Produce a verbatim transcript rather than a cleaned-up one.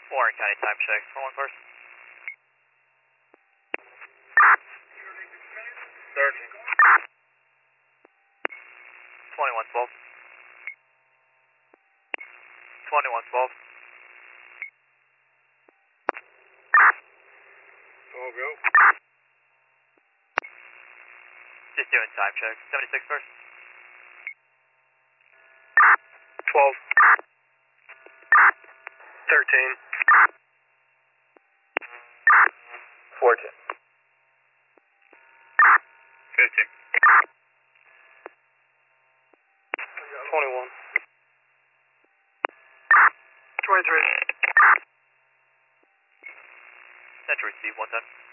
Warren County time check. four one first. thirteen. twenty-one twelve. twenty-one twelve. All go. Just doing time check. seventy-six first. twelve. thirteen. fourteen. fifteen. twenty-one. twenty-three. Central receive one ten.